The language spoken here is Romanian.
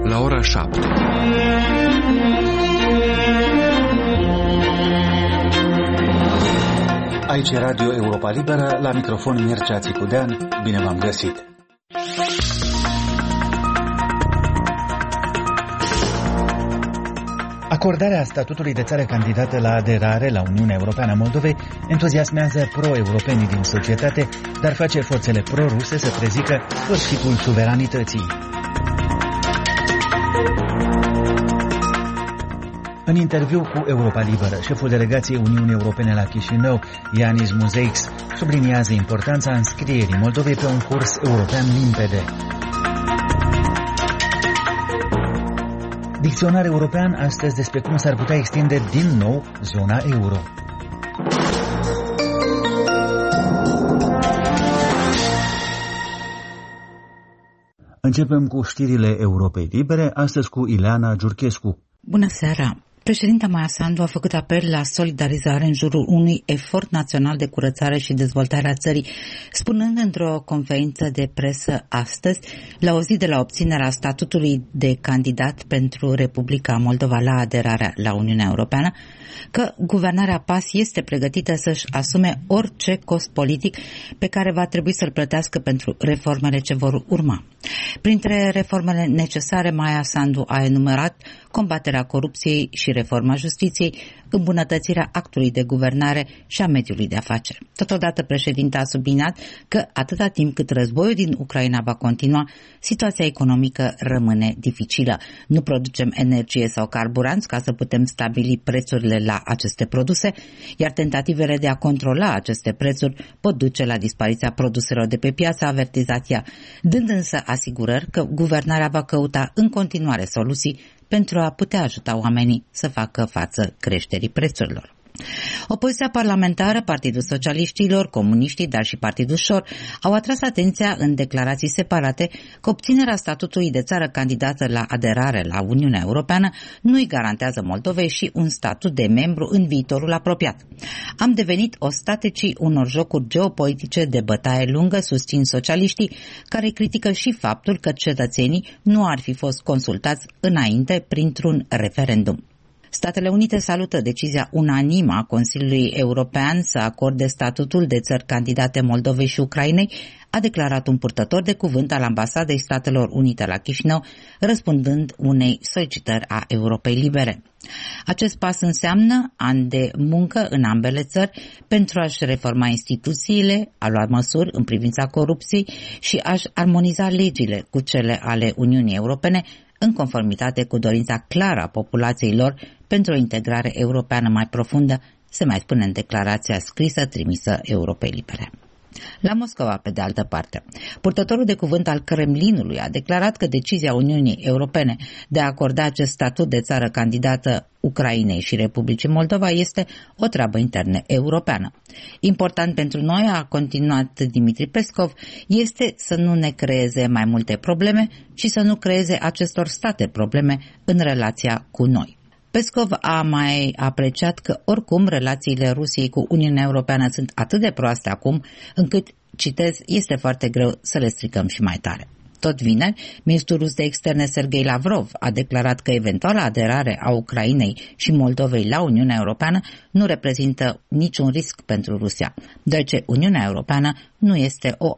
la ora 7. Aici Radio Europa Liberă, la microfon Mircea Țicudean, bine v-am găsit! Acordarea statutului de țară candidată la aderare la Uniunea Europeană a Moldovei entuziasmează pro-europenii din societate, dar face forțele pro-ruse să prezică sfârșitul suveranității. În interviu cu Europa Liberă, șeful delegației Uniunii Europene la Chișinău, Yanis Muzeix, subliniază importanța înscrierii Moldovei pe un curs european limpede. Dicționar european astăzi despre cum s-ar putea extinde din nou zona euro. Începem cu știrile Europei Libere, astăzi cu Ileana Giurchescu. Bună seara! Președinta Maia Sandu a făcut apel la solidarizare în jurul unui efort național de curățare și dezvoltare a țării, spunând într-o conferință de presă astăzi, la o zi de la obținerea statutului de candidat pentru Republica Moldova la aderarea la Uniunea Europeană, că guvernarea PAS este pregătită să-și asume orice cost politic pe care va trebui să-l plătească pentru reformele ce vor urma. Printre reformele necesare, Maia Sandu a enumerat combaterea corupției și reforma justiției, îmbunătățirea actului de guvernare și a mediului de afaceri. Totodată, președinta a subliniat că atâta timp cât războiul din Ucraina va continua, situația economică rămâne dificilă. Nu producem energie sau carburanți ca să putem stabili prețurile la aceste produse, iar tentativele de a controla aceste prețuri pot duce la dispariția produselor de pe piață, a avertizat ea, dând însă asigurări că guvernarea va căuta în continuare soluții pentru a putea ajuta oamenii să facă față creșterii prețurilor. Opoziția parlamentară, Partidul Socialiștilor, Comuniștii, dar și Partidul Șor au atras atenția în declarații separate că obținerea statutului de țară candidată la aderare la Uniunea Europeană nu îi garantează Moldovei și un statut de membru în viitorul apropiat. Am devenit ostaticii unor jocuri geopolitice de bătaie lungă, susțin socialiștii, care critică și faptul că cetățenii nu ar fi fost consultați înainte printr-un referendum. Statele Unite salută decizia unanimă a Consiliului European să acorde statutul de țări candidate Moldovei și Ucrainei, a declarat un purtător de cuvânt al Ambasadei Statelor Unite la Chișinău, răspundând unei solicitări a Europei Libere. Acest pas înseamnă ani de muncă în ambele țări pentru a-și reforma instituțiile, a lua măsuri în privința corupției și a-și armoniza legile cu cele ale Uniunii Europene, în conformitate cu dorința clară a populației lor pentru o integrare europeană mai profundă, se mai spune în declarația scrisă trimisă Europei Libere. La Moscova, pe de altă parte, purtătorul de cuvânt al Kremlinului a declarat că decizia Uniunii Europene de a acorda acest statut de țară candidată Ucrainei și Republicii Moldova este o treabă internă europeană. Important pentru noi, a continuat Dimitri Peskov, este să nu ne creeze mai multe probleme, ci să nu creeze acestor state probleme în relația cu noi. Peskov a mai apreciat că oricum relațiile Rusiei cu Uniunea Europeană sunt atât de proaste acum, încât, citez, este foarte greu să le stricăm și mai tare. Tot vineri, ministrul rus de externe Sergei Lavrov a declarat că eventuala aderare a Ucrainei și Moldovei la Uniunea Europeană nu reprezintă niciun risc pentru Rusia, deoarece Uniunea Europeană nu este o